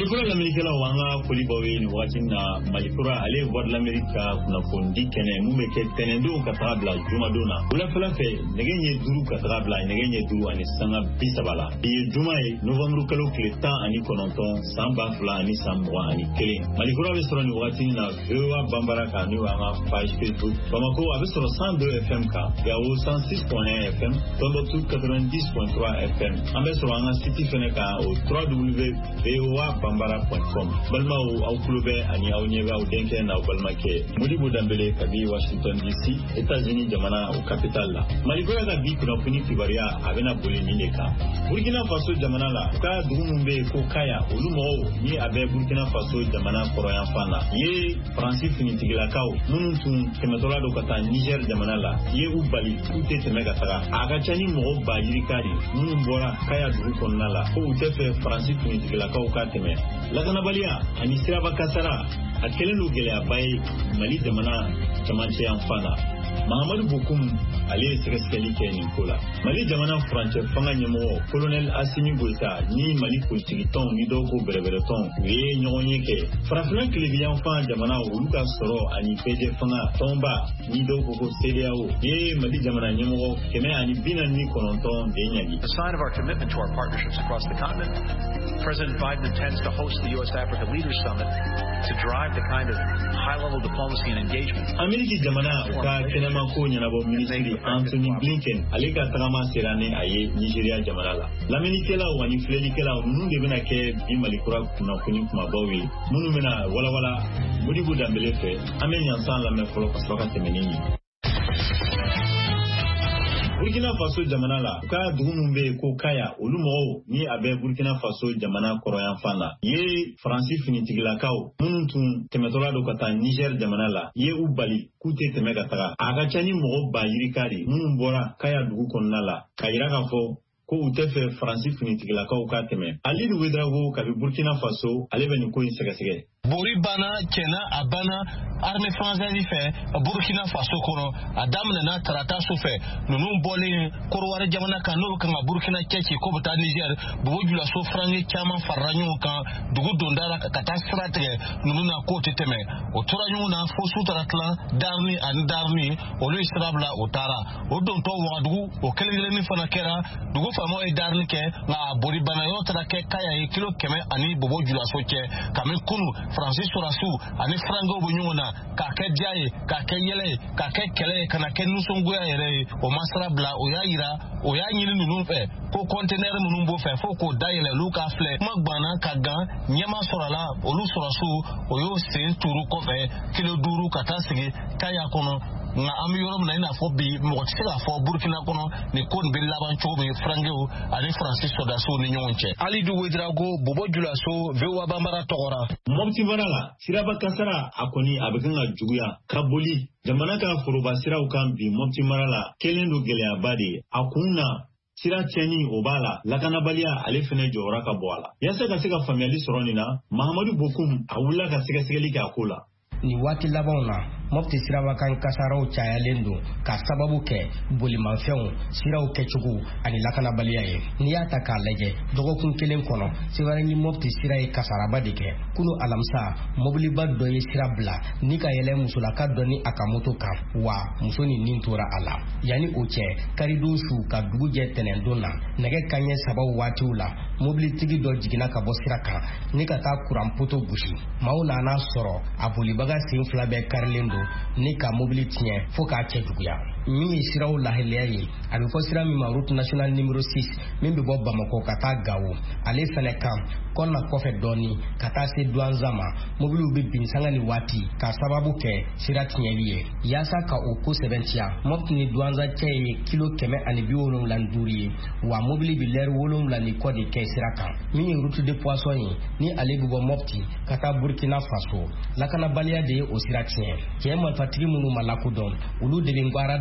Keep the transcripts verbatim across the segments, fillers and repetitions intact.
Malikura l'Américain wanga Kolibawe ni wakina Malikura ale voir l'Amérique kuna fondi kene mumeke tenendo katabla jumadona ula fala fe negenye duru katabla negenye duru ani sanga bisabala e jumae novembre kalo kleta ani kononton samba fla ani samwa ani kele Malikura besoro ni wakina vewa bambara ka ni wanga page Facebook Bamako abesoro cent deux F M ka Gao cent six point un F M Tombouctou quatre-vingt-dix point trois F M abesoro wanga city feneka au w w w point v o a bambara point com balma au kulube ani au nyega au denke na balmake Modibo Dambele kabi Washington D C États-Unis jamana au capital la Malikura ga bi kuna kuni kibaria abena bole nineka Burkina Faso jamana la ka dumumbe ko kaya olumo ni abe Burkina Faso jamana koroyan fana ye Francis Finitigila kaw munun kemetola do kata Niger jamana la ye ubali kute temega tara aga chani mo ba yirikari munun bora kaya du konna la ko utefe Francis Finitigila kaw ka teme la kana balia ani sira bakasara akelenu gele abai Mali jamana chamanche amfana Mahamadou Bokoum ale sekeskeli keni kola Mali jamana France fanga nyemo colonel Assimi Goïta ni Mali politique ton ni doko berebere ton we nyonye ke frafna klebian fa jamana uluka soro ani peje fanga tomba ni doko ko C D A O ye Mali jamana nyemo keme ani bina ni kononton de nyagi. A sign of our commitment to our partnerships across the continent, President Biden intends to host the U S Africa Leaders Summit to drive the kind of high-level diplomacy and engagement. Ameriki jamana uka kenema ko nyanabo ministry Anthony Blinken alika tagama serane aye Nigeria jamana la. L'Amerikela wani flelikela munu de bena ke bi Malikura kuna kuni kuma bawi. Munu mena wala wala Modibo Dambele fe amen yansan la me folo kaswaka temenini. Burkina Faso jamana la ka dumumbe ko kaya olumo ni abe Burkina Faso jamana koroyan fana ye Francis Finitigila kaw munun temetola do kata Niger jamana la ye ubali kute temega tara aga chani mo ba yirikari munun bora kaya dugu konna la kayira ka fo ko utefe Francis Finitigila kaw ka teme Ali Ouedraogo ka Burkina Faso ale beni ko insegase Bori bana kena abana armée française fait Burkina Faso kono adamna na tarata sofe nunu bole korware jamana kanu kan Burkina keke ko bata Niger bo jula so frange chama faranyo kan dugu dondara kata strate nunu na ko teteme o toranyo na fosu taratla darni an darni o le israbla o tara o don to wadu o kelele ni fana kera dugu famo e darni ke na bori bana yo tara ke kaya kilo keme ani bo jula so ke kamen kunu Francis Sorasu ani frango bunyona ka ke jaye ka ke yele ka ke kele kana ke nusongo ya yele o masra bla o ya ira o ya nyini nunu fe ko container nunu bo fe fo ko dayele luka fle magbana ka gan nyema sorala olu Sorasu o yo se turu ko fe kilo duru kata sigi kaya kono nga am yorom na ina fo bi mo tsira fo Burkina kono ni kon bi laban chobe frangeu ani Francis Sorasu ni nyonche Ali Ouedraogo bobo jula so vewa bambara togora Mopti Varala, Siraba Kasara, Akoni, Abekanga Juguya, Kabuli, Jamanaka Furuba Sira Ukambi, Mopti Marala, Kelendo Gelea Badi, Akuna, Sira Cheni, Obala, Lakanabalia, Alefene Joraka Boala. Yasa Kaseka Family Soronina, Mahamadou Bokoum, Awula Kaseka Segelika Akula. Ni wati labona mopti sirawa kan kasarao chayalendo ka sababu ke bolimanfeon siraw kechugu ani lakana baliyaye ni ata ka leje dogo kun kelen kono sibare ni mopti siray kasaraba dike kunu alamsa mobili ba doye sirabla ni ka yele musula ka doni akamoto kan wa musoni nintura ala yani oche karido shu ka duguje tenendona nege kanye sababu watiula mobili tigi do jigina ka bo siraka ni ka ta kurampoto gushi mauna na soro abuli baga sin flabe karlendo ni ka mobility nye fo ka chejuya mi siraw laheliaye abi fo sira mi ma route nationale numéro six min be bob Bamako kata gawo ale fene kam konna kofe doni kata se douanzama mobilu be bin sangani wati ka sababu ke sira tinyeliye yasa ka oko seventia mopni douanza cheye kilo keme ani biwolon landuri wa mobili bi ler wolon la ni kodi ke sira kam mi route de poisson ni ale bubo mopti kata Burkina Faso lakana balia de o sira tinye kema fatigi munu malakudon ulu de bingwara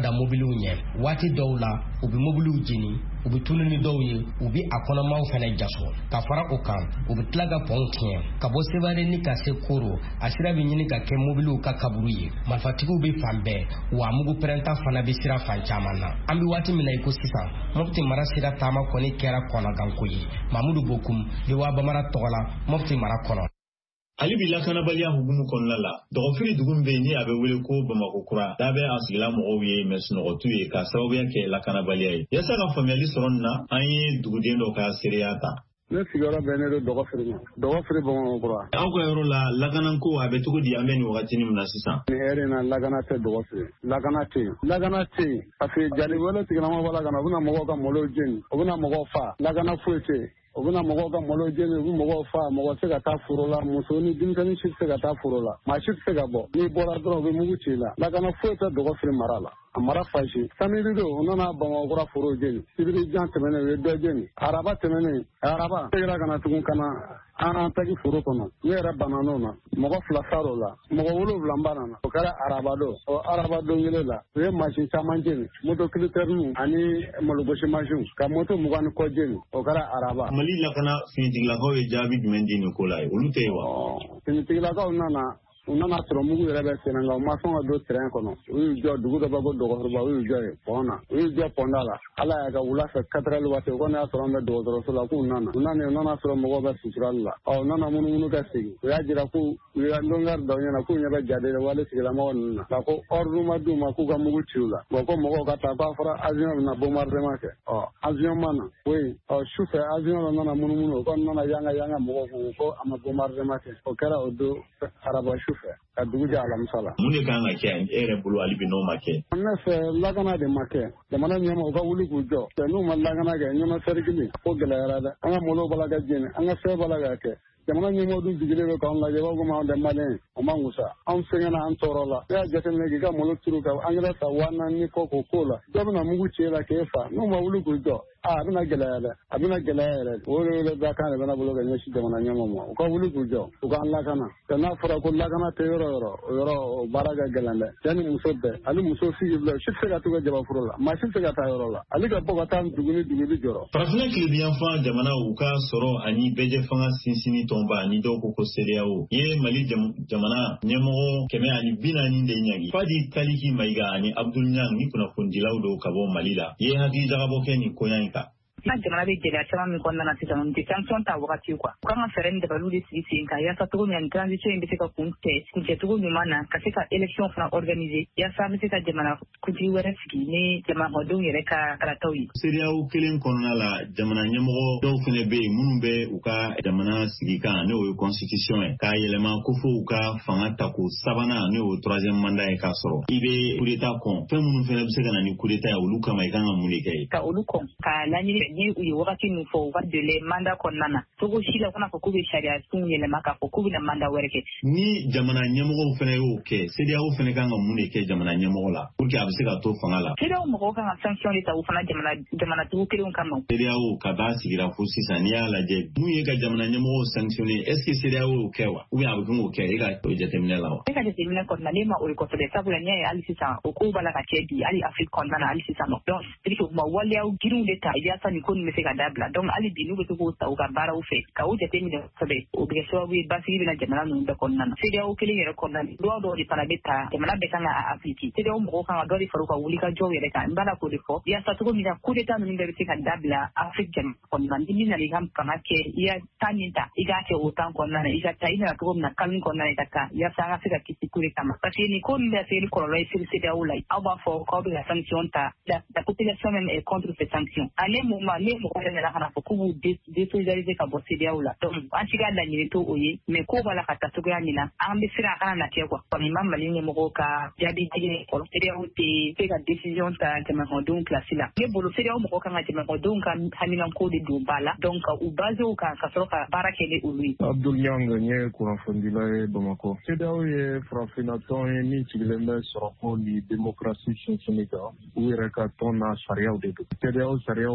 da mobiliw ɲɛ waati dɔw la u bɛ mobiliw jeni u bɛ tununi dɔw ye u bɛ a kɔnɔmaw fana jaso ka fara o kan u bɛ tila ka pɔn tiɲɛ ka bɔ Sevare ka se Koro a sira bɛ ɲini ka kɛ mobiliw ka kaburu ye marifatigiw bɛ fan bɛɛ wa mugu pɛrɛnta fana bɛ sira fan caman na an bɛ waati min na i ko sisan Mopti mara sira taama kɔni kɛra kɔnɔganko ye Mamudu Bokum de waa Bamara tɔgɔ la Mopti mara kɔnɔ. Ali bi lakanabaliya hukumu kɔnɔna la dɔgɔfiri dugu bɛ ni a bɛ wele ko Bamako kura da bɛ a sigila mɔgɔw ye mɛ sunɔgɔtu ye ka sababuya kɛ lakanabaliya ye yasa ka faamuyali sɔrɔ nin na an ye duguden dɔ ka seereya ta. Ne sigiyɔrɔ bɛnnen don dɔgɔfiri ma dɔgɔfiri Bamako kura. Aw ka yɔrɔ la lakanako a bɛ cogo di an bɛ nin wagati min na sisan. Ni hɛrɛ in na lakana tɛ dɔgɔfiri lakana tɛ yen lakana tɛ yen parce que jali wɛrɛ tigilama b'a la ka na u bɛna mɔgɔw ka malo jeni u bɛna mɔgɔw fa lakana foyi tɛ yen. U bɛna mɔgɔw ka malo jeni u bɛ mɔgɔw fa mɔgɔ tɛ se ka taa foro la muso ni denmisɛnnin si tɛ se ka taa foro la maa si tɛ se ka bɔ n'i bɔra dɔrɔn u bɛ mugu ci i la lakana foyi tɛ dɔgɔfiri mara la a mara fasi samedi don u nana Bamako kura foro jeni sibiri jan tɛmɛnen u ye dɔ jeni araba tɛmɛnen araba seginna ka na tugun ka na an tagi foro kɔnɔ ne yɛrɛ banna na mɔgɔ fila sar'o la mɔgɔ wolonwula banna o kɛra araba don o araba don kelen la u ye mansin caman jeni moto kilitɛriw ani malogosi mansinw ka moto mugan ni kɔ jeni o kɛra araba. Mali lakana finitigilakaw ye jaabi jumɛn di nin ko la ye olu tɛ yen wa. Finitigilakaw nana u nana sɔrɔ mugu yɛrɛ bɛ senna nka u ma sɔn ka don terrain kɔnɔ u y'u jɔ dugu dɔ bɛ ko dɔgɔtɔrɔba u y'u jɔ yen pɔn na u y'u jɔ pɔnda la ala y'a ka wula fɛ quatre heures waati u kɔni y'a sɔrɔ an bɛ dɔgɔtɔrɔso la k'u nana u nana u nana sɔrɔ mɔgɔw bɛ suturali la ɔ u nana munumunu ka segin u y'a jira k'u u ye lɔngari dɔ ɲɛna k'u ɲɛ bɛ jaden la wale sigilamɔgɔ ninnu na ka ko ordre ma d'u ma k'u ka mugu ci u la bon ko mɔgɔw ka taa k'a fɔra avion bɛna bombardement kɛ ɔ avion ma na oui ɔ sufɛ avion dɔ nana munumunu o kɔni nana yanga yanga mɔgɔw kun ko a ma bombardement kɛ o kɛra o don araba sufɛ ka dugu jɛ alamisa la. Mun de kan ka kɛ e yɛrɛ bolo hali bi n'o ma kɛ. Ne fɛ lakana de ma kɛ jamana ɲɛma u ka wuli k'u jɔ n'u ma lakana kɛ ɲɛma sɛrigili ko gɛlɛyara dɛ an ka malo b'a la ka jeni an ka fɛn b'a la ka kɛ jamana ɲɛmɔgɔ dun jigilen bɛ k'anw lajɛ b'a fɔ anw tɛ maliyɛn o man wusa anw sɛgɛnna an tɔɔrɔ la ne y'a jateminɛ k'i ka malo turu ka angɛrɛ ta wa naani kɔ k'o k'o la dɔ bɛna mugu ci e la k'e fa n'u ma wuli k'u jɔ a a bɛna gɛlɛya dɛ a bɛna gɛlɛya yɛrɛ o de wele da kan de bɛna bolo ka ɲɛsin jamana ɲɛmɔgɔ ma u ka wuli k'u jɔ u k'an lakana ka n'a fɔra ko lakana tɛ yɔrɔ yɔrɔ o yɔrɔ o baara ka gɛlɛn dɛ cɛ ni muso bɛɛ hali muso sigi bila si tɛ se ka t'u ka jabaforo la maa si tɛ se ka taa yɔrɔ la hali ka bɔ ka taa dugu ni dugu bi jɔrɔ. Farafinna tilebiyanfan jamana u ka sɔrɔ ani bɛjɛ fanga sinsinni tɔnba ani dɔw ko ko C E D E A O ye Mali jamana ɲɛmɔgɔ kɛmɛ ani bi naani de ɲagi Fadi Taliki Mayiga ani Abdul Niang ni kunnafonidilaw dɔw ka bɔ Mali la ye hakili jagabɔ kɛ nin koɲa in kan. Na jamana bɛ gɛlɛya caman min kɔnɔna na sisan u tɛ sanction ta wagati quoi u kan ka fɛɛrɛ ni dabaliw de sigi sen kan yaasa cogo min na transition in bɛ se ka kun tɛ kuncɛcogo ɲuman na ka se ka élection fana organiser yaasa an bɛ se ka jamana kuntigi wɛrɛ sigi ni jamanadenw yɛrɛ ka karataw ye. C E D E A O kelen kɔnɔna la jamana ɲɛmɔgɔ dɔw fana bɛ yen minnu bɛ u ka jamana sigi kan n'o ye constitution ye k'a yɛlɛma ko fo u ka fanga ta ko sabanan n'o ye troisième mandat ye k'a sɔrɔ i bɛ coup d'état kɔn fɛn minnu fana bɛ se ka na ni coup d'état ye olu kama i kan ka mun de kɛ ye. Ka olu kɔn ka laɲini ni u ye wagati min fɔ u ka délai mandat kɔnɔna na cogo si la u kana fɔ k'u bɛ sariya sun yɛlɛma k'a fɔ k'u bɛna mandat wɛrɛ kɛ. Ni jamana ɲɛmɔgɔw fana y'o kɛ C E D E A O fana kan ka mun de kɛ jamana ɲɛmɔgɔ la pour que a bɛ se ka to fanga la. C E D E A O mɔgɔw kan ka sanction de ta u fana jamana jamanatigiw kelenw kama. C E D E A O ka b'a sigira fo sisan n'i y'a lajɛ mun ye ka jamana ɲɛmɔgɔw sanctionner est ce que C E D E A O y'o kɛ wa ou bien a bɛ kan k'o kɛ e ka o jateminɛ la wa. E ka jateminɛ kɔnɔna ne ma o ye kosɛbɛ sabula n'i y'a ye hali sisan o kow b'a la ka kɛ bi hali Afrique kɔnɔna na hali sisan nɔ donc c'est que u ma waleyaw girinw de ta yaasa nin ko nin bɛ se ka dabila donc hali bi n'u bɛ se k'o ta u ka baaraw fɛ ka o jateminɛ kosɛbɛ o bɛ kɛ sababu ye basigi bɛna jamana ninnu bɛɛ kɔnɔna na. C E D E A O kelen yɛrɛ kɔnɔna na loi dɔw de fana bɛ ta jamana bɛɛ kan ka appliquer C E D E A O mɔgɔw kan ka dɔ de fara u ka wulikajɔw yɛrɛ kan n b'a la k'o de fɔ yaasa cogo min na coup d'état ninnu bɛɛ bɛ se ka dabila Afrique jamana kɔnɔna na ni min nana i ka fanga kɛ i ka temps min ta i k'a kɛ o temps kɔnɔna na i ka taa i nana cogo min na calme kɔnɔna na i ka taa yaasa an ka se ka kisi coup d'état ma parce que nin ko min bɛ se ni kɔlɔlɔ ye C E D E A O la aw b'a fɔ k'aw bɛ ka sanction ta la, la population même est contre ces sanctions ale moment ne mɔgɔ yɛrɛ nana ka na fɔ k'u b'u désolidariser ka bɔ C E D E A O la donc an si ka laɲini to o ye mais ko b'a la ka taa cogoya min na an bɛ siran a kana na kɛ quoi comme ma Mali ɲɛmɔgɔw ka jaabi tigɛ fɔlɔ C E D E A O tɛ se ka décision ta jamanadenw pilasi la ne bolo C E D E A O mɔgɔw kan ka jamanadenw ka haminanko de don ba la donc u base o kan ka sɔrɔ ka baara kɛ ni olu ye. Abdul Niang n ye kunnafonidila ye Bamako. C E D E A O ye farafinna tɔn ye min sigilen bɛ sɔrɔko ni démocratie sinsinni kan u yɛrɛ ka tɔn n'a sariyaw de don. C E D E A O sariyaw b'a fɔ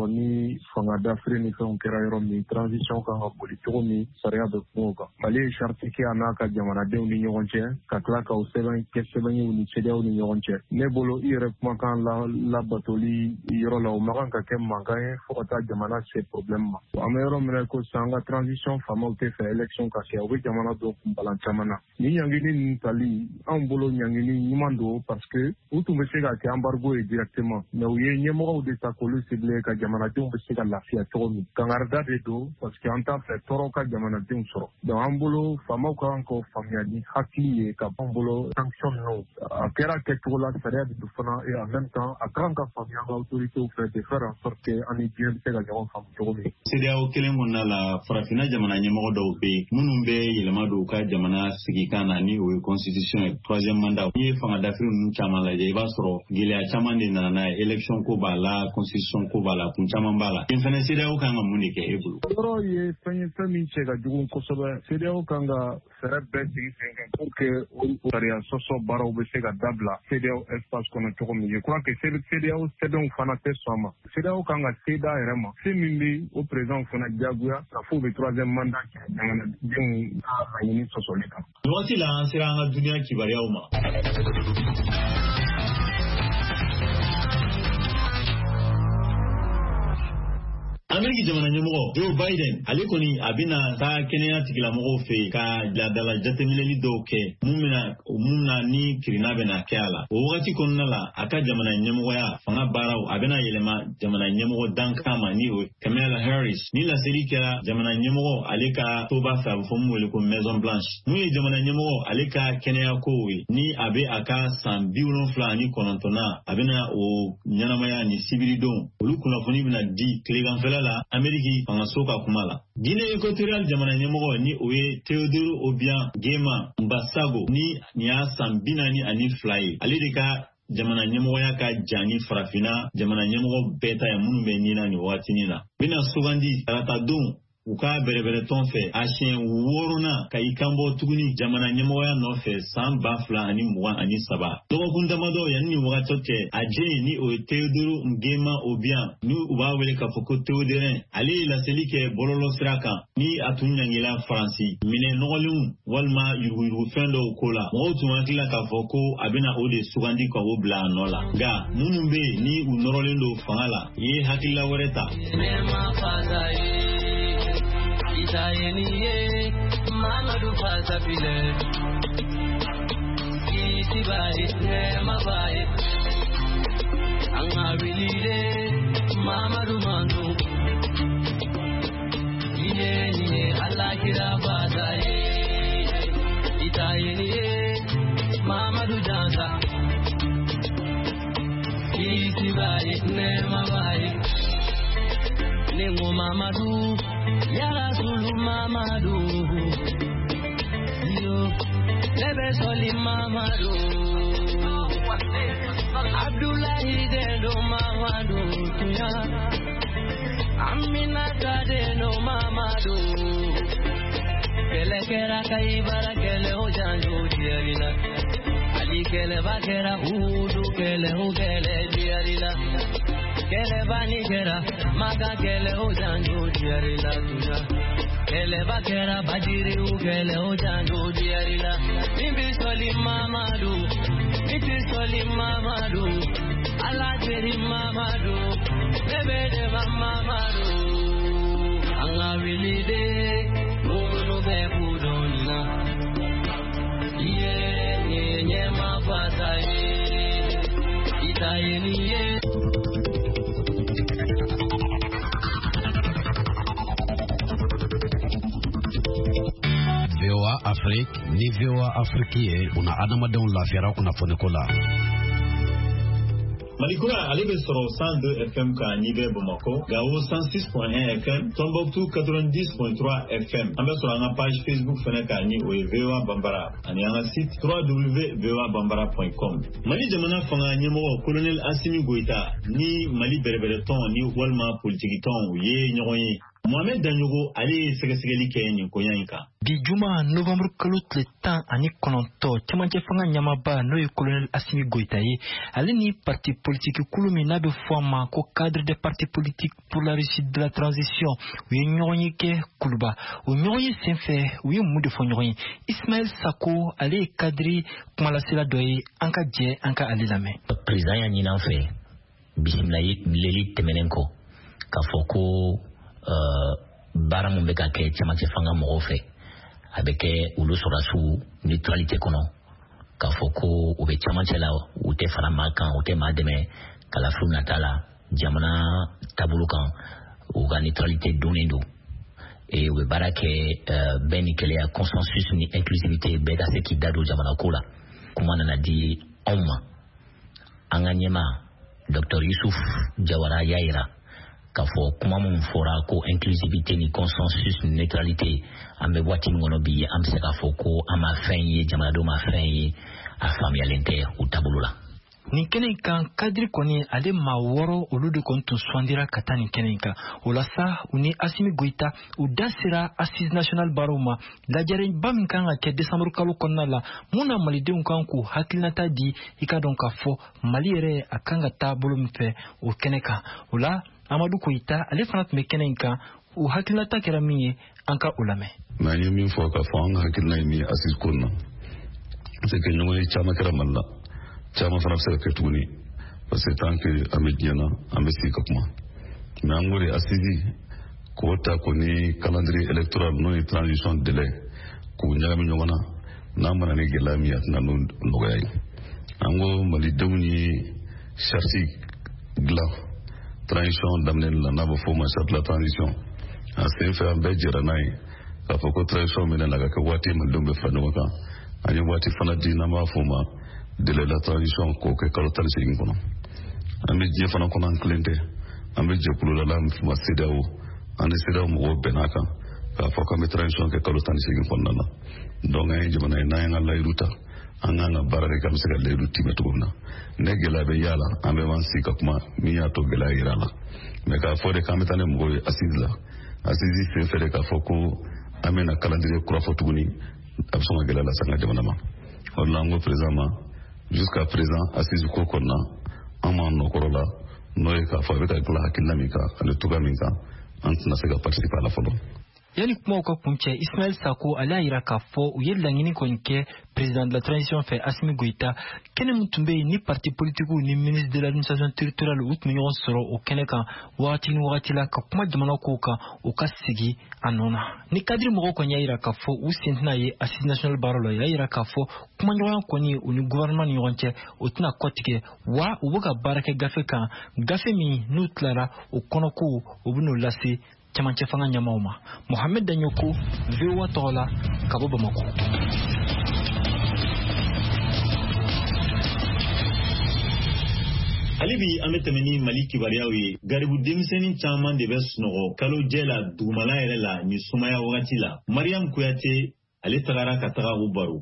sɔrɔ ni fanga dafiri ni fɛnw kɛra yɔrɔ min transition kan ka boli cogo min sariya bɛ kungo kan. Mali ye charte kɛ a n'a ka jamanadenw ni ɲɔgɔn cɛ ka tila ka o sɛbɛn kɛ sɛbɛnw ni C E D E A O ni ɲɔgɔn cɛ. Ne bolo i yɛrɛ kumakan la labatoli yɔrɔ la o ma kan ka kɛ mankan ye fo ka taa jamana se problème ma. An bɛ yɔrɔ min ko san ka transition faamaw tɛ fɛ élection ka kɛ o bɛ jamana dɔ kunbalan caman na. Ni ɲangini ninnu tali anw bolo ɲangini ɲuman don parce que u tun bɛ se ka kɛ embargo ye directement mais u ye ɲɛmɔgɔw de ta k'olu ciblé ka jamanadenw bɛ se ka lafiya cogo min. Kangarida de don parce que an t'a fɛ tɔɔrɔ ka jamanadenw sɔrɔ. Donc an bolo faamaw ka kan k'o faamuya ni hakili ye ka ban bolo sanction ninnu a kɛra kɛcogo la sariya de don fana et en même temps a kan ka faamuya an ka autorités fɛ de faire en sorte que an ni diɲɛ bɛ se ka ɲɔgɔn faamu cogo min. C E D E A O kelen kɔnɔna la farafinna jamana ɲɛmɔgɔ dɔw bɛ yen minnu bɛ yɛlɛma don u ka jamana sigi kan na ni o ye constitution ye troisième mandat. N'i ye fanga dafiri ninnu caman lajɛ i b'a sɔrɔ gɛlɛya caman de nana n'a ye élection ko b'a la constitution ko b'a la kun caman b'a la. Nin fana C E D E A O kan ka mun de kɛ e bolo? Yɔrɔ ye fɛn ye fɛn min cɛ ka jugu kosɛbɛ. C E D E A O kan ka fɛɛrɛ bɛɛ sigi sen kan pour que o sariya sɔsɔ baaraw bɛ se ka dabila C E D E A O espace kɔnɔ cogo min. Je crois que C E D E A O sɛbɛnw fana tɛ sɔn ma. C E D E A O kan ka se d'a yɛrɛ ma. Se min bɛ o président fana diyagoya ka fɔ u bɛ troisième mandat kɛ jamanadenw ka laɲini sɔsɔli kan. Nin waati la an sera an ka duniya kibaruyaw ma. Ameriki jamana ɲɛmɔgɔ Joe Biden ale kɔni a bɛna taa kɛnɛya tigilamɔgɔw fɛ yen ka ladala jateminɛli dɔw kɛ mun bɛna mun na ni kirina bɛna kɛ a la. O wagati kɔnɔna la a ka jamana ɲɛmɔgɔya fanga baaraw a bɛna yɛlɛma jamana ɲɛmɔgɔ dankan ma ni o ye Kamala Harris. Ni laseli kɛra jamana ɲɛmɔgɔ ale ka toba fɛ a bɛ fɔ mun wele ko Maison Blanche. Mun ye jamana ɲɛmɔgɔ ale ka kɛnɛya kow ye ni a bɛ a ka san bi wolonwula ani kɔnɔntɔnna a bɛna o ɲɛnamaya ni sibiridon olu kunnafoni bɛna di tileganfɛla la Ameriki fangaso ka kuma la. Guinée équatoriale jamana ɲɛmɔgɔ ni o ye Teodoro Obiang Nguema Mbasago ni ni y'a san bi naani ani fila ye. Ale de ka jamana ɲɛmɔgɔya ka jan ni farafina jamana ɲɛmɔgɔ bɛɛ ta ye minnu bɛ ɲina ni waatinin na. Bɛna sugandi tarata don u ka bɛrɛbɛrɛ tɔn fɛ a siɲɛ wɔɔrɔnan ka i kanbɔ tuguni jamana ɲɛmɔgɔya nɔfɛ san ba fila ani mugan ani saba. Dɔgɔkun damadɔ yanni ni wagati cɛ a jɛn ni o ye Teodoro Nguema Obiang ni u b'a wele k'a fɔ ko Teoderen ale ye laseli kɛ bɔlɔlɔ sira kan ni a tun ɲangila Faransi minɛ nɔgɔlenw walima yuruguyurugu fɛn dɔw ko la. Mɔgɔw tun hakili la k'a fɔ ko a bɛna o de sugandi ka o bila a nɔ la. Nka minnu bɛ yen ni u nɔrɔlen don fanga la i ye hakilila wɛrɛ ta. Itayeniye Mamadu Fasapile Itibai Nemabai Angabilide Mamadu Mandu Iyeniye Alakira Badai Itayeniye Mamadu Jansa Itibai Nemabai Nengo Mamadu Yara Zulu Mamadu Yo Lebe Soli Mamadu Abdullahi Dendo Mamadu Tuya Amina Dendo Mamadu Kele Kera Kaibara Kele Ojanjo Diarina Ali Kele Bakera Udu Kele Ukele Diarina Kele bani kera, maga kele ojanjo diarila tuja. Kele bakera bajiri u kele ojanjo diarila. Mimbi soli mamadu, miti soli mamadu. Allah jeri mamadu, bebe deva mamadu. Anga wilide, munu be pudonna. Iye nye nye mafata ye, itaye niye. V O A Afrique ni V O A Afrique ye una adamadenw lafiyara kunnafoniko la. Malikura ale bɛ sɔrɔ cent deux F M ka ni bɛ Bamako, Gao cent six point un F M, Tombouctou quatre-vingt-dix point trois F M. An bɛ sɔrɔ an ka page Facebook fɛnɛ ka ni o ye V O A Bambara ani an ka site w w w point v o a bambara point com. Mali jamana fanga ɲɛmɔgɔ Colonel Assimi Goïta ni Mali bɛrɛbɛrɛ tɔn ni walima politiki tɔn u ye ɲɔgɔn ye Mohamed Danyogo ale segesegeli ke nin ko yanka. Bi juma novembre kalo tile tan ani kɔnɔntɔn cɛmancɛ fanga ɲamaba n'o ye colonel Assimi Goïta ye ale ni parti politique kulu min n'a bɛ fɔ a ma ko cadre des partis politiques pour la réussite de la transition u ye ɲɔgɔn ye kɛ Kuluba o ɲɔgɔn ye senfɛ u ye mun de fɔ ɲɔgɔn ye Ismaël Sako ale ye cadre kumalasela dɔ ye an ka jɛ an ka ale lamɛn. Président ya ɲinan fɛ bisimila ye leli tɛmɛnen kɔ k'a fɔ ko baara mun bɛ ka kɛ cɛmancɛ fanga mɔgɔw fɛ a bɛ kɛ olu sɔrɔsiw neutralité kɔnɔ k'a fɔ ko u bɛ cɛmancɛ la u tɛ fara maa kan u tɛ maa dɛmɛ kalafiliw nata la jamana taabolo kan u ka neutralité donnen don et u bɛ baara kɛ bɛn ni kɛlɛya consensus ni inclusivité bɛɛ ka se k'i da don jamana ko la kuma nana di anw ma an ka ɲɛmaa Docteur Youssouf Jawara y'a yira k'a fɔ kuma mun fɔra ko inclusivité ni consensus ni neutralité an bɛ waati min kɔnɔ bi an bɛ se k'a fɔ ko an ma fɛn ye jamanadenw ma fɛn ye a faamuyalen tɛ u taabolo la. Nin kɛnɛ in kan kadiri kɔni ale maa wɔɔrɔ olu de kɔni tun sugandira ka taa nin kɛnɛ in kan o la sa u ni Assimi Goïta u da sera assise national baaraw ma lajɛrɛba min kan ka kɛ décembre kalo kɔnɔna la mun na malidenw kan k'u hakilinata di i ka dɔn k'a fɔ Mali yɛrɛ a kan ka taa bolo min fɛ o kɛnɛ kan o la Amadou Koïta ale fana tun bɛ kɛnɛ in kan u hakilinata kɛra min ye an ka o lamɛn. Mais an ye min fɔ k'a fɔ an ka hakilina ye min ye assise ko na c'est que ɲɔgɔn ye caman kɛra Mali la caman fana bɛ se ka kɛ tuguni parce que tant que an bɛ diɲɛ na an bɛ sigi ka kuma mais an ko de assise k'o ta ko ni calendrier électoral n'o ye transition délai k'u ɲagami ɲɔgɔn na n'a mana ni gɛlɛya min ye a tɛna n'o nɔgɔya ye an ko malidenw ye charte dilan transition daminɛ la n'a bɛ fɔ o ma charte de la transition a sen fɛ an bɛɛ jɛra n'a ye k'a fɔ ko transition min na ka kɛ waati malidenw bɛ fara ɲɔgɔn kan an ye waati fana di n'an b'a fɔ o ma délai la transition k'o kɛ kalo tan ni seegin kɔnɔ an bɛ diɲɛ fana kɔnɔ an kelen tɛ an bɛ jɛkulu la la ma C E D E A O an ni C E D E A O mɔgɔw bɛn'a kan k'a fɔ k'an bɛ transition kɛ kalo tan ni seegin kɔnɔna na donc an ye jamana ye n'an y'an ka layidu ta an k'an ka baara de k'an bɛ se ka layidu timɛ cogo min na ne gɛlɛya bɛ y'a la an bɛ b'an sigi ka kuma min y'a to gɛlɛya yira a la mais k'a fɔ de k'an bɛ taa ni mɔgɔw ye assise la assise sen fɛ de k'a fɔ ko an bɛ na calendrier kura fɔ tuguni a bɛ sɔn ka gɛlɛya lase an ka jamana ma o de la an ko président ma jusqu'à présent assise ko kɔnɔna an m'an nɔkɔrɔ la n'o ye k'a fɔ a bɛ ka dilan hakilina min kan ani togoya min kan an tɛna se ka participer a la fɔlɔ. Yani kumaw ka kuncɛ Ismaël Sako ale y'a yira k'a fɔ u ye laɲini kɔni kɛ président de la transition fɛ Assimi Goïta kɛnɛ min tun bɛ yen ni parti politiques ni ministre de l'administration territoriale u tun bɛ ɲɔgɔn sɔrɔ o kɛnɛ kan wagati ni wagati la ka kuma jamana kow kan u ka sigi a nɔ na ni kadiri mɔgɔw kɔni y'a yira k'a fɔ u sen tɛna ye assise national baaraw la y'a yira k'a fɔ kumaɲɔgɔnya kɔni u ni gouvernement ni ɲɔgɔn cɛ o tɛna kɔtigɛ wa u bɛ ka baara kɛ gafe kan gafe min n'u tilara o kɔnɔ ko u bɛ n'o lase cɛmancɛ fanga ɲɛmaaw ma. Mohamed Danyoko V O A tɔgɔ la ka bɔ Bamako. Hali bi an bɛ tɛmɛ ni Mali kibaruyaw ye garibu denmisɛnnin caman de bɛ sunɔgɔ kalo jɛ la dugumala yɛrɛ la ni sumaya wagati la Mariam Kuyate ale tagara ka taga u baro.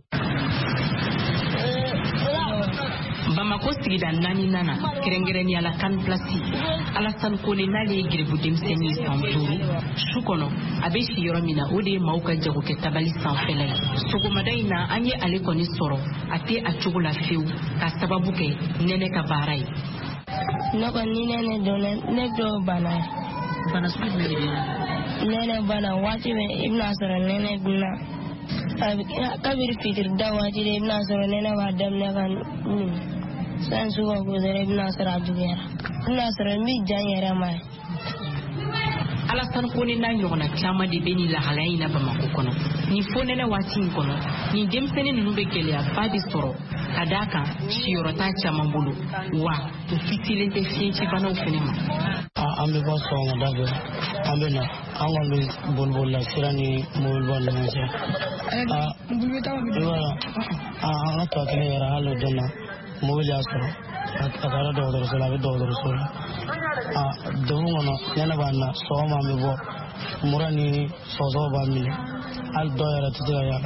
Bamako sigida naani nana kɛrɛnkɛrɛnnenya la kan plasi Alassane Kone n'ale ye garibu denmisɛnnin san duuru su kɔnɔ a bɛ si yɔrɔ min na o de ye maaw ka jagokɛ tabali sanfɛla ye sɔgɔmada in na an ye ale kɔni sɔrɔ a tɛ a cogo la fewu ka sababu kɛ nɛnɛ ka baara ye. Ne kɔni nɛnɛ dɔn ne dɔw bana bana sugu jumɛn de bɛ na nɛnɛ bana waati bɛ i bɛna sɔrɔ nɛnɛ dunna kabiri fitiri da waati de i bɛna sɔrɔ nɛnɛ b'a daminɛ ka minɛ san suga ko dɔrɔn i bɛna sɔrɔ a juguyara i bɛna sɔrɔ n bɛ jan yɛrɛ ma ye. Alassane Kone n'a ɲɔgɔnna caman de bɛ nin lahalaya in na Bamako kɔnɔ nin fo nɛnɛ waati in kɔnɔ nin denmisɛnnin ninnu bɛ gɛlɛyaba de sɔrɔ ka d'a kan siyɔrɔ t'a caman bolo wa u kisilen tɛ fiɲɛcibanaw fana ma. An bɛ bɔ sɔgɔmada fɛ an bɛ na an kɔni bɛ bolibolila sira ni mobiliba ninnu cɛ i b'a la an ka tɔ kelen yɛrɛ hali o don na mobili y'a sɔrɔ a taara dɔgɔtɔrɔso la a bɛ dɔgɔtɔrɔso la degun kɔnɔ nɛnɛ b'a na sɔgɔma an bɛ bɔ mura ni sɔgɔsɔgɔ b'a minɛ hali dɔw yɛrɛ tɛ se ka yaala.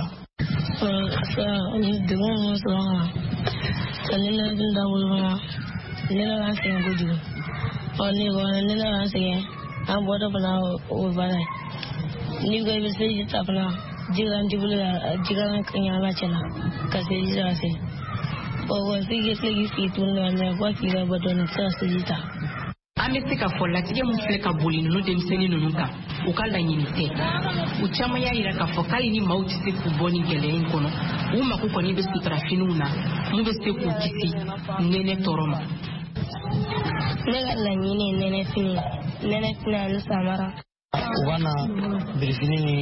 degun min sɔrɔ ka nɛnɛ dun da bolo kɔnɔ nɛnɛ b'a sɛgɛn kojugu ɔ ne kɔnɔ nɛnɛ b'a sɛgɛn an bɔra fana o baara ni ko i bɛ se ta fana jiran tibulu jiran kan ala cɛla ka se jira se o wa se ke se ki tun na ne ko ki ga badon sa se ta an bɛ se ka fɔ latigɛ mun filɛ ka boli ninnu denmisɛnnin ninnu kan u ka laɲini tɛ u caman y'a yira k'a fɔ k'ali ni maaw tɛ se k'u bɔ ni gɛlɛya in kɔnɔ u mako kɔni bɛ suturafiniw na mun bɛ se k'u kisi nɛnɛ tɔɔrɔ ma. ne ka laɲini ye nɛnɛ fini nɛnɛ fini ani samara. u b'ana birifini ni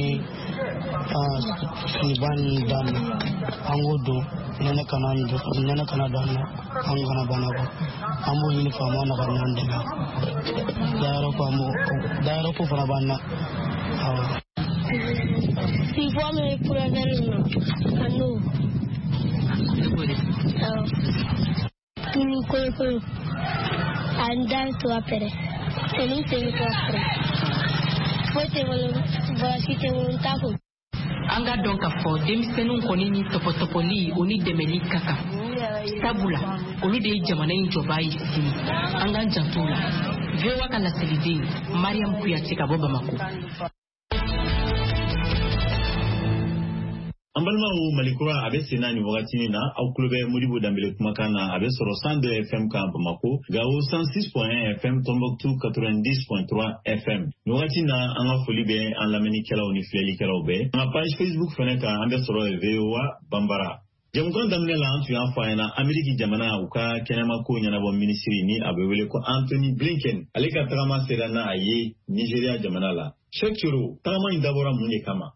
finiba ni d'a ma an k'o don nɛnɛ kana nɛnɛ kana don an na an kana bana kɔ an b'o ɲini faama na ka n'an dɛmɛ dayɔrɔ ko dayɔrɔ ko fana b'an na. sifo min ye kurɛfɛri na a n'o tulu kolokolo an da to a pɛrɛ ani sen to a pɛrɛ foyi tɛ wolo bɔrɔsi tɛ wolo t'a ko. an ka dɔn k'a fɔ denmisɛnninw kɔni ni tɔpɔtɔpɔli o ni dɛmɛli ka kan sabula olu de ye jamana in jɔbaa ye sini an k'an janto la. V O A ka lasigiden Mariam Kuyate ka bɔ Bamako. An balimaw Malikura a bɛ sen na nin wagati na aw tulo bɛ Modibo Danbele kumakan na a bɛ sɔrɔ cent deux F M kan Bamako, Gao cent six point un F M, Tombouctou quatre-vingt-dix point trois F M. Nin wagati na an ka foli bɛ an lamɛnnikɛlaw ni filɛlikɛlaw bɛɛ. An ka page Facebook fana kan an bɛ sɔrɔ V O A Bambara. Jamukan daminɛ la an tun y'a fɔ a ɲɛna Ameriki jamana u ka kɛnɛmako ɲɛnabɔ minisiri ni a bɛ wele ko Anthony Blinken. Ale ka tagama sera n'a ye Nigeria jamana la. Cheikh Choro, tagama in dabɔra mun de kama?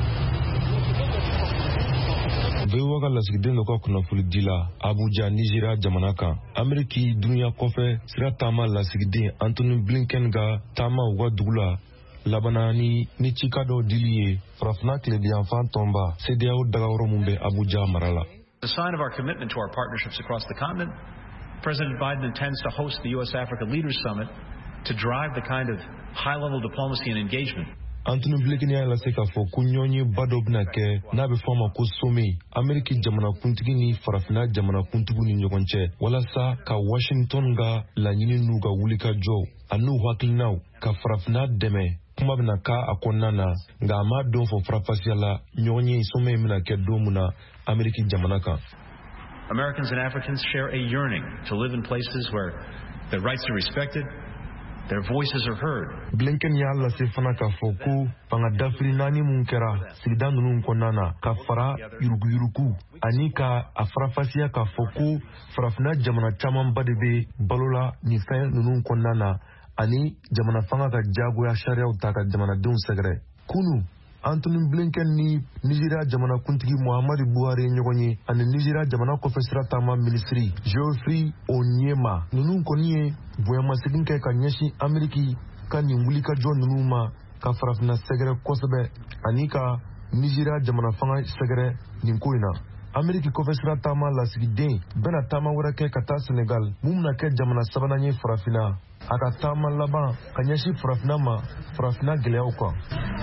V O A ka lasigiden dɔ ka kunnafoni di la Abuja, Nigeria jamana kan. Ameriki dunuya kɔfɛ sira taama lasigiden Anthony Blinken ka taama u ka dugu la labana ni ni cika dɔ dili ye farafina tilebiyanfan tɔnba C D A O dagayɔrɔ mun bɛ Abuja mara la. A sign of our commitment to our partnerships across the continent, President Biden intends to host the U S Africa Leaders Summit to drive the kind of high-level diplomacy and engagement. Anthony Blinken y'a lase k'a fɔ ko ɲɔgɔnye ba dɔ bɛna kɛ n'a bɛ fɔ a ma ko sommet Ameriki jamanakuntigi ni farafina jamanakuntigiw ni ɲɔgɔn cɛ walasa ka Washington ka laɲini n'u ka wulikajɔw a n'u hakilinaw ka farafina dɛmɛ. Kuma bɛna k'a a kɔnɔna na nka a m'a dɔn fɔ farafasiya la ɲɔgɔnye sommet bɛna kɛ don min na Ameriki jamana kan. Americans and Africans share a yearning to live in places where their rights are respected, their voices are heard. Blinken y'a lase fana k'a fɔ ko fanga dafiri naani mun kɛra sigida ninnu kɔnɔna na ka fara yuruguyurugu ani ka a farafasiya k'a fɔ ko farafina jamana camanba de bɛ balo la nin fɛn ninnu kɔnɔna na ani jamana fanga ka jagoya sariyaw ta ka jamanadenw sɛgɛrɛ. Kunu Anthony Blinken ni Nigeria jamana kuntigi Muhammadu Buhari ɲɔgɔn ye ani Nigeria jamana kɔfɛ sira taama minisiri Geoffrey Onyema ninnu kɔni ye bonyamasegin kɛ ka ɲɛsin Ameriki ka nin wulikajɔ ninnu ma ka farafina sɛgɛrɛ kosɛbɛ ani ka Nigeria jamana fanga sɛgɛrɛ nin ko in na. Ameriki kɔfɛ sira taama lasigiden bɛna taama wɛrɛ kɛ ka taa Senegal mun bɛna kɛ jamana sabanan ye farafina a ka taama laban ka ɲɛsin farafina ma farafina gɛlɛyaw kan.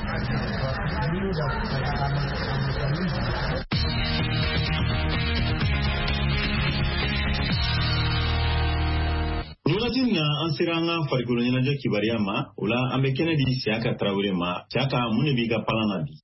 Wagati na an sera an ka farikolo ɲɛnajɛ kibaruya ma o la an bɛ kɛnɛ di Siyaka Tarawele ma. Siyaka, mun de b'i ka palan na bi?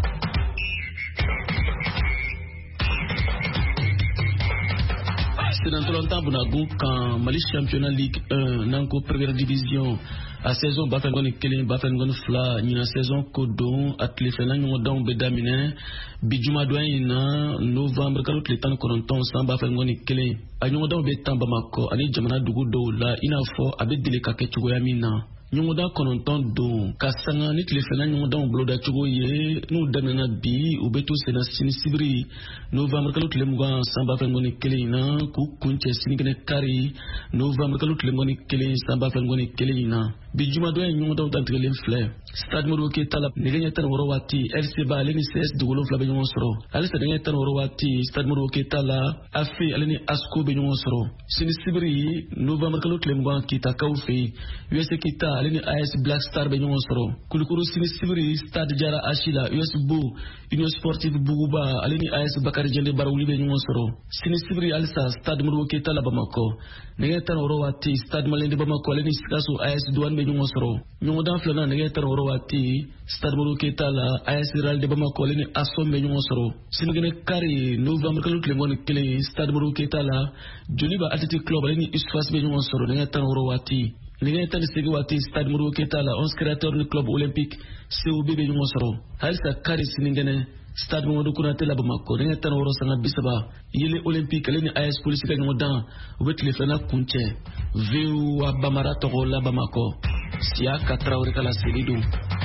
C'est dans longtemps Bunago quand Mali Championnat Ligue un nanko première division a saison bafengoni kelen bafengoni fla ni na saison kodon atlefena nyodon bedamine bijuma doina novembre kalo tletan koronton san bafengoni kelen anyodon be tamba mako ani jamana dugu do la inafo abedile ka kechugo ya mina nyongoda kononton don kasanga ni telefona nyongoda mbloda chugo ye nu danana bi ubetu sena sini sibiri novembre kalo tlemga samba fengoni kelina ku kunche sinigene kari novembre kalo tlemgoni kelin samba fengoni kelina bijuma do nyongoda utantrele fle stade moroke talap negenya tan woro wati L C ba leni C S dugolo fla be nyon soro ali sa negenya tan woro wati stade moroke tala afi aleni asko be nyon soro sini sibiri novembre kalo tlemga kita kaufe U S kita ale ni A S Black Star be ɲɔgɔn sɔrɔ Kulukoro Sini Sibiri Stade Jara Achila U S Bo Union Sportive Buguba ale ni A S Bakari Jende Barawuli be ɲɔgɔn sɔrɔ Sini Sibiri alisa Stade Modibo Keita la Bamako nɛgɛ tan wɔɔrɔ waati Stade Malien de Bamako ale ni Sikaso A S Douane be ɲɔgɔn sɔrɔ ɲɔgɔndan filanan nɛgɛ tan wɔɔrɔ waati Stade Modibo Keita la A S Real de Bamako ale ni Asom be ɲɔgɔn sɔrɔ sinigɛnɛ kari novembre kalo tile mugan ni kelen Stade Modibo Keita la Joliba Athletic Club ale ni Isfas be ɲɔgɔn sɔrɔ nɛgɛ tan wɔɔrɔ waati nɛgɛ tan ni seegin waati Stade Modibo Keita la onze créateur ni club olympique C O B be ɲɔgɔn sɔrɔ halisa kari sinigɛnɛ Stade Mamadou Konaté la Bamako nɛgɛ tan wɔɔrɔ sanga bi saba Yele Olympique ale ni A S Police ka ɲɔgɔndan u be tile filanan kuncɛ V O A Bamara tɔgɔ la Bamako Siaka Traoré ka laseli don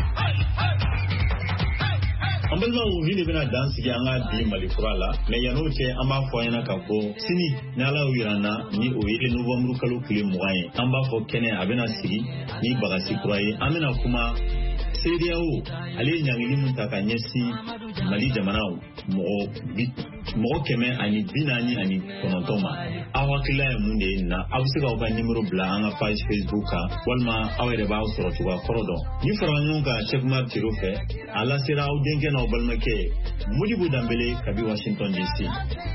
an balimaw ni de bɛna dan sigi an ka bi Mali kura la mais yan'o cɛ an b'a fɔ an ɲɛna ka fɔ sini ni Ala y'u yira an na ni o ye novembre kalo tile mugan ye an b'a fɔ kɛnɛ a bɛna sigi ni bagasi kura ye an bɛna kuma C E D E A O ale ye ɲangili min ta ka ɲɛsin Mali jamana mɔgɔ bi mɔgɔ kɛmɛ ani bi naani ani kɔnɔntɔn ma aw hakilila ye mun de ye na aw bɛ se k'aw ka nimero bila an ka page Facebook kan walima aw yɛrɛ b'aw sɔrɔ cogoya kɔrɔ dɔn ni farala ɲɔgɔn kan Checkmate Tiro fɛ a lasera aw denkɛ n'aw balimakɛ Modibo Dambele kabi Washington D C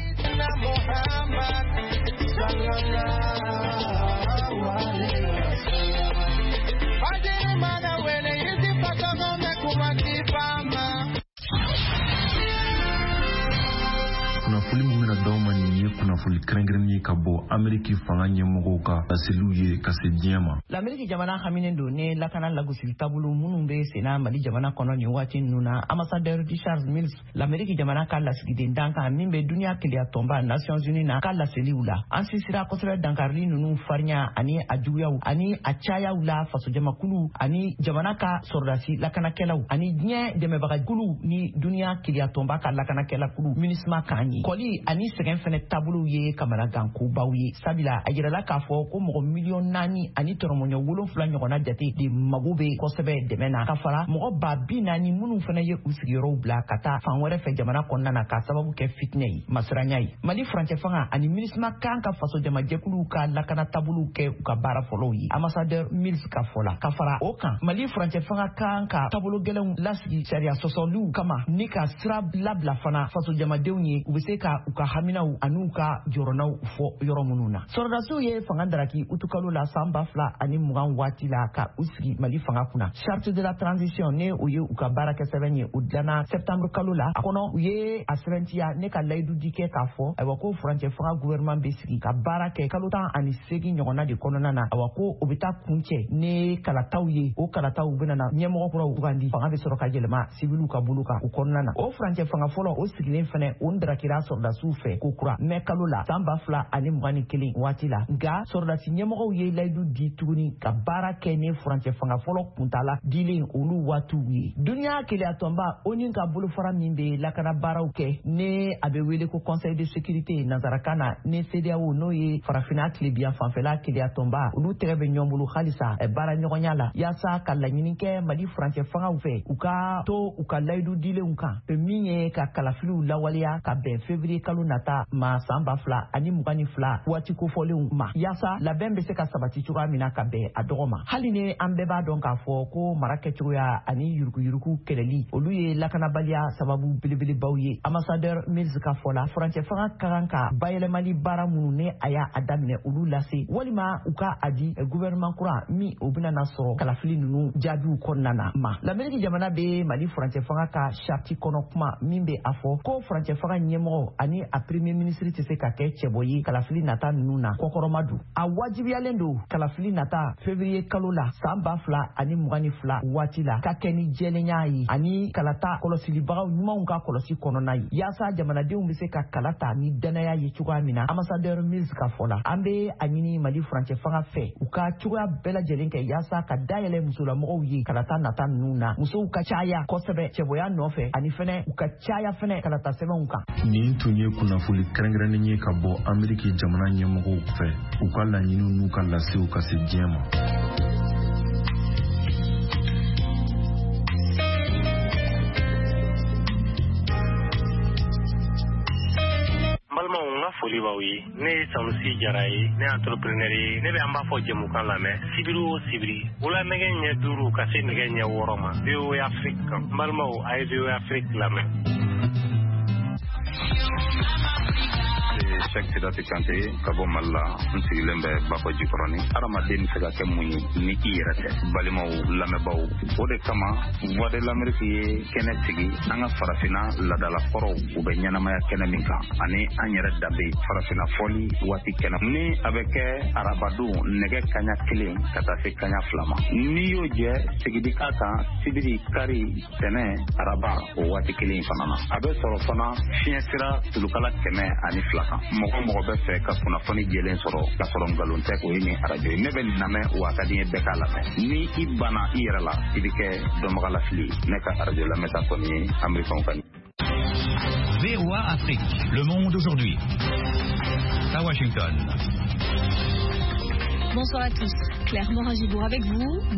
kunnafoni min bɛna d'aw ma nin ye kunnafoni kɛrɛnkɛrɛnnen ye ka bɔ Ameriki fanga ɲɛmɔgɔw ka laseliw ye ka se diɲɛ ma. L'Ameriki jamana haminen don ni lakana lagosili taabolo minnu bɛ senna Mali jamana kɔnɔ nin waati ninnu na ambassadeur Richard Mills l'Ameriki jamana ka lasigiden dan kan min bɛ duniya keleya tɔnba Nations Unies na ka laseliw la an sinsira kosɛbɛ dankarili ninnu farinya ani a juguyaw ani a cayaw la fasojamakulu ani jamana ka sɔrɔdasi lakanakɛlaw ani diɲɛ dɛmɛbagakulu ni duniya keleya tɔnba ka lakanakɛlakulu MINUSMA kan ye kɔli ani sɛgɛn fɛnɛ taabolow ye kamanagankobaw ye sabila a yirala k'a fɔ ko mɔgɔ miliyɔn naani ani tɔrɔmɔɲɔ wolonfila ɲɔgɔnna jate de mago bɛ kosɛbɛ dɛmɛ na ka fara mɔgɔ ba bi naani minnu fɛnɛ ye u sigiyɔrɔw bila ka taa fan wɛrɛ fɛ jamana kɔnɔna na ka sababu kɛ fitinɛ ye masiranya ye Mali furancɛ fanga ani MINUSMA kan ka faso jamajɛkuluw ka lakana taabolow kɛ u ka baara fɔlɔw ye ambassadeur Mills ka fɔ la ka fara o kan Mali furancɛ fanga kan ka taabolo gɛlɛnw lasigi sariya sɔsɔliw kama ni ka sira labila fana faso jamadenw ye u bɛ se ka u ka haminaw an'u ka jɔrɔnaw fɔ yɔrɔ minnu na sɔrɔdasiw ye fanga daraki utukalo la san ba fila ani mugan waati la ka u sigi Mali fanga kunna charte de la transition ne o ye u ka baarakɛ sɛbɛn ye o dilanna septembre kalo la a kɔnɔ u ye a sɛbɛntiya ne ka layidu di kɛ k'a fɔ ayiwa ko furancɛ fanga gouvernement bɛ sigi ka baara kɛ kalo tan ani seegin ɲɔgɔnna de kɔnɔna na ayiwa ko o bɛ taa kuncɛ ne kalataw ye o kalataw bɛna na ɲɛmɔgɔ kuraw sugandi fanga bɛ sɔrɔ ka yɛlɛma sibiliw ka bolo kan o kɔnɔna na o furancɛ fanga fɔlɔ o sigilen fɛnɛ o darakira sɔrɔdasiw fɛ ko kura mɛ kalo la san ba fila ani mugan ni kelen waati la nka sɔrɔdasi ɲɛmɔgɔw ye layidu di tuguni ka baara kɛ ni furancɛ fanga fɔlɔ kuntala dilen olu waatiw ye duniya keleya tɔnba o ni ka bolofara min bɛ lakana baaraw kɛ ne a bɛ wele ko conseil de sécurité nanzarakan na ni C E D E A O n'o ye farafinna tilebiya fanfɛla keleya tɔnba olu tɛgɛ bɛ ɲɔgɔn bolo halisa baara ɲɔgɔnya la yaasa ka laɲini kɛ Mali furancɛ fangaw fɛ u ka to u ka layidu dilenw kan min ye ka kalafiliw lawaleya ka bɛn février kalo nata ma san ba fila ani mugan ni fila waati kofɔlenw ma yaasa labɛn bɛ se ka sabati cogoya min na ka bɛn a dɔgɔ ma hali ni an bɛɛ b'a dɔn k'a fɔ ko mara kɛcogoya ani yuruguyurugu kɛlɛli olu ye lakanabaliya sababu belebelebaw ye ambassadeur Mills ka fɔ la furancɛ fanga ka kan ka bayɛlɛmali baara minnu ne a y'a a daminɛ olu lase walima u ka a di gouvernement kura min o bɛna na sɔrɔ kalafili ninnu jaabiw kɔnɔna na ma l'Amérique jamana bɛ Mali furancɛ fanga ka charte kɔnɔ kuma min bɛ a fɔ ko furancɛ fanga ɲɛmɔgɔ ani a premier ministre tɛ se ka kɛ cɛbɔ ye kalafili nata ninnu na kɔkɔrɔma don a wajibiyalen don kalafili nata février kalo la san ba fila ani mugan ni fila waati la ka kɛ ni jɛlenya ye ani kalata kɔlɔsilibagaw ɲumanw ka kɔlɔsi kɔnɔna ye yaasa jamanadenw bɛ se ka kala ta ni danaya ye cogoya min na ambassadeur Mills ka fɔ la an bɛ a ɲini Mali furancɛ fanga fɛ u ka cogoya bɛɛ lajɛlen kɛ yaasa ka dayɛlɛ musolamɔgɔw ye kalata nata ninnu na musow ka caya kosɛbɛ cɛbɔya nɔfɛ ani fɛnɛ u ka caya fɛnɛ kalata sɛbɛnw kan nin tun ye kunnafoni kɛrɛnkɛrɛnnen ye ka bɔ Ameriki jamana ɲɛmɔgɔw fɛ u ka laɲiniw n'u ka lasew ka se diɲɛ ma. Balimaw n ka Kolibaw ye ne ye Sanusi Jara ye ne entrepreneur ye ne bɛ an b'a fɔ jɛmukan lamɛn sibiri o sibiri wula nɛgɛ ɲɛ duuru ka se nɛgɛ ɲɛ wɔɔrɔ ma V O A Afrique kan n balimaw a ye V O A Afrique lamɛn. Cheikh Sidati Kante ka bɔ Mali la n sigilen bɛ Bakɔ Jikɔrɔni adamaden bɛ se ka kɛ mun ye ni i yɛrɛ tɛ balimaw lamɛnbaaw o de kama Voix de l'Amérique ye kɛnɛ sigi an ka farafinna ladalakɔrɔw u bɛ ɲɛnamaya kɛnɛ min kan ani an yɛrɛ danbe farafinna fɔli waati kɛnɛ ni a bɛ kɛ arabadon nɛgɛ kaɲa kelen ka taa se kaɲa fila ma n'i y'o jɛ sigidi k'a kan sibiri kari tɛnɛ araba o waati kelen fana na a bɛ sɔrɔ fana fiɲɛ sira tulukala kɛmɛ ani fila kan mɔgɔ mɔgɔ bɛ fɛ ka kunnafoni jɛlen sɔrɔ ka sɔrɔ nkalon tɛ o ye nin arajo ye ne bɛ nin lamɛn wa ka di n ye bɛɛ k'a lamɛn ni i banna i yɛrɛ la i bɛ kɛ dɔnbagalafili ne ka arajo lamɛnta kɔni ye Américain ka V O A Afrique, le monde aujourd'hui. À Washington. Bonsoir à tous. Claire Morin-Gibourg avec vous.